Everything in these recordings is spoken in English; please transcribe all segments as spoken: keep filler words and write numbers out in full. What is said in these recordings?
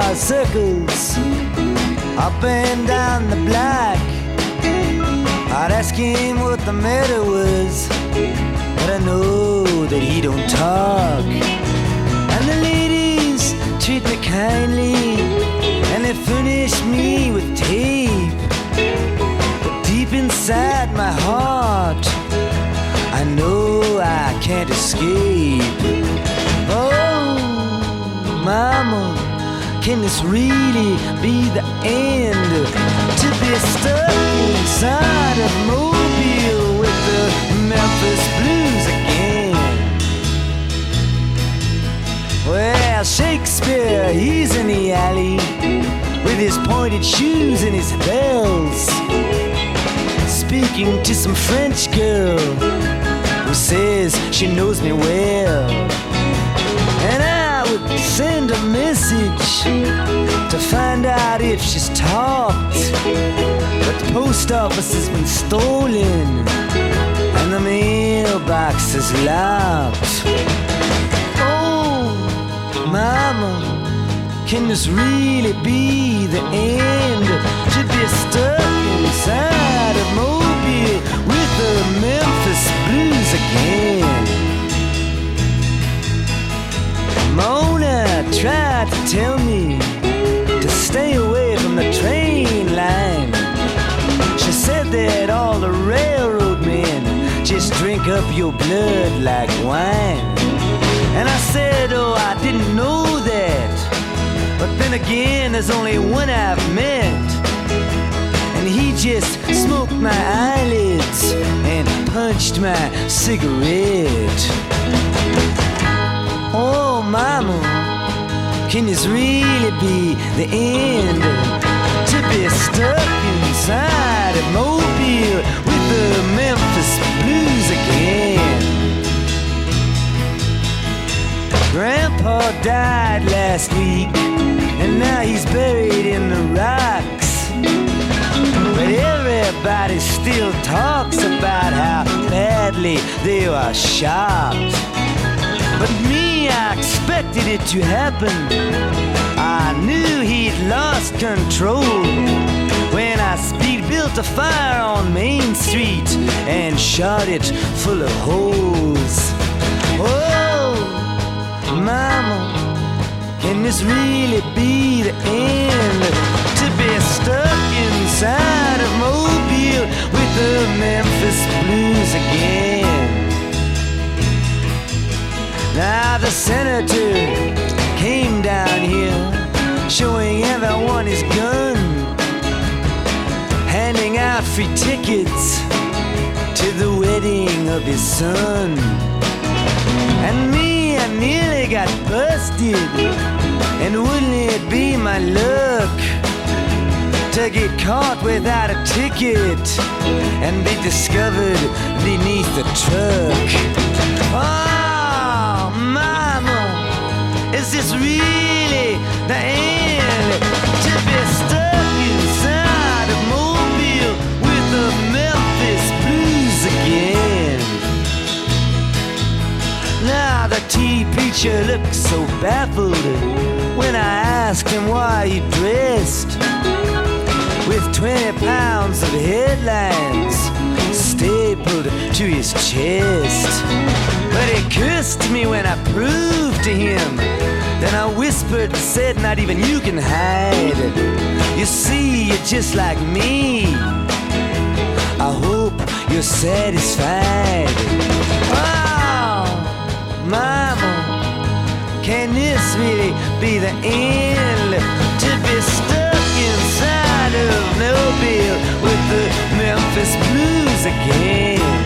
circles up and down the block. I'd ask him what the matter was, but I know that he don't talk. And the ladies treat me kindly, and they furnish me with tape. But deep inside my heart, I know I can't escape. Oh, mama, can this really be the end? To be stuck inside of Mobile with the Memphis Blues again. Well, Shakespeare, he's in the alley with his pointed shoes and his bells, speaking to some French girl who says she knows me well. And I would send a message to find out if she's talked, but the post office has been stolen and the mailbox is locked. Oh, mama, can this really be the end? To be stuck inside of Mobile with the Memphis Blues again. Mona tried to tell me to stay away from the train line. She said that all the railroad men just drink up your blood like wine. And I said, oh, I didn't know that. But then again, there's only one I've met, and he just smoked my eyelids and punched my cigarette. Oh, mama, can this really be the end? To be stuck inside of Mobile with the Memphis Blues again. Grandpa died last week, and now he's buried in the rocks. But everybody still talks about how badly they were shocked. But me, I expected it to happen. I knew he'd lost control when I speed built a fire on Main Street and shot it full of holes. Oh, mama, can this really be the end? To be stuck inside of Mobile with the Memphis Blues again. Now the senator came down here, showing everyone his gun, handing out free tickets to the wedding of his son. And me, I nearly got busted, and wouldn't it be my luck to get caught without a ticket and be discovered beneath the truck? Oh, mama, is this really the end? To be stuck inside of Mobile with the Memphis Blues again. Now the tea preacher looked so baffled when I asked him why he dressed with twenty pounds of headlines stapled to his chest. But he cursed me when I proved to him. Then I whispered and said, not even you can hide. You see, you're just like me. I hope you're satisfied. Oh, mama, can this really be the end? To be stuck inside of Mobile with the Memphis Blues again.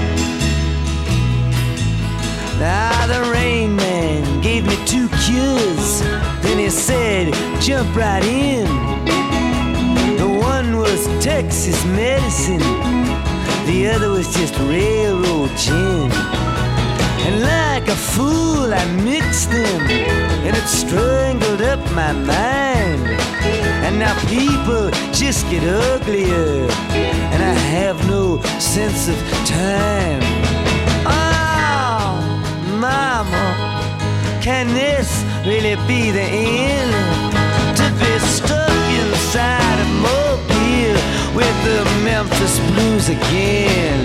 Now the Rain Man gave me two cures, then he said, jump right in. The one was Texas medicine, the other was just railroad gin. And like a fool I mixed them, and it strangled up my mind. And now people just get uglier, and I have no sense of time. Oh, mama, can this really be the end? To be stuck inside a mobile with the Memphis blues again.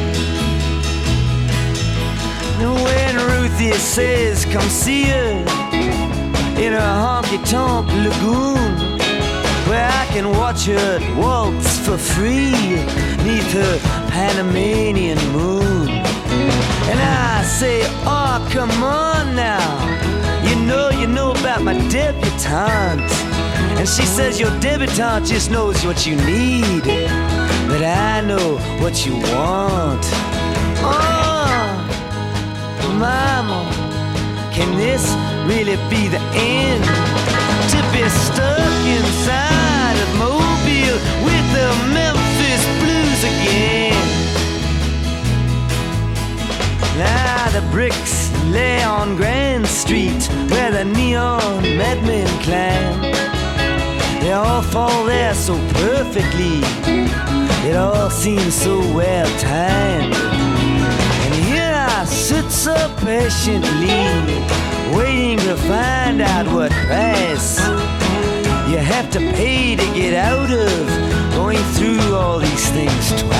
When Ruthie says come see her in a honky-tonk lagoon, where I can watch her waltz for free neath her Panamanian moon. And I say, oh, come on now, you know, you know about my debutante. And she says your debutante just knows what you need, but I know what you want. Oh, mama, can this really be the end? To be stuck inside of Mobile with the Memphis blues again. Now the bricks lay on Grand Street where the neon madmen climb. They all fall there so perfectly, it all seems so well timed. And here I sit so patiently, waiting to find out what price you have to pay to get out of going through all these things twice.